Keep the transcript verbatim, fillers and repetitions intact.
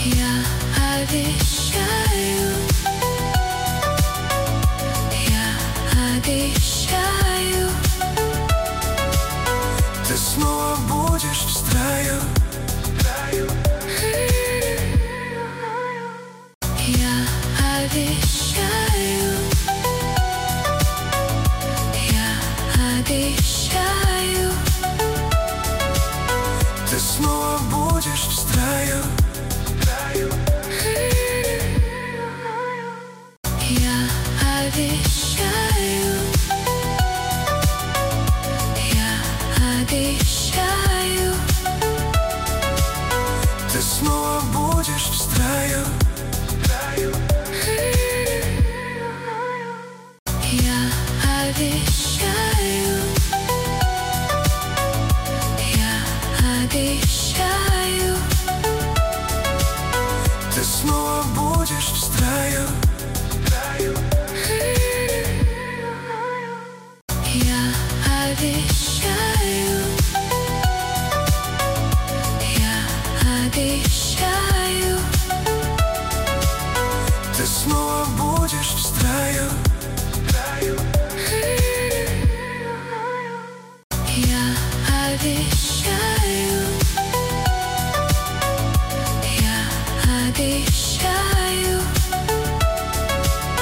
Я обещаю, я обещаю, ты снова будешь в строю. Я обещаю, я обещаю, Ты снова будешь в строю. я обещаю, я обещаю, Ты снова будешь в строю. я обещаю, я обещаю, Ты снова будешь в строю. я обещаю, я обещаю, Ты снова будешь в строю. я обещаю,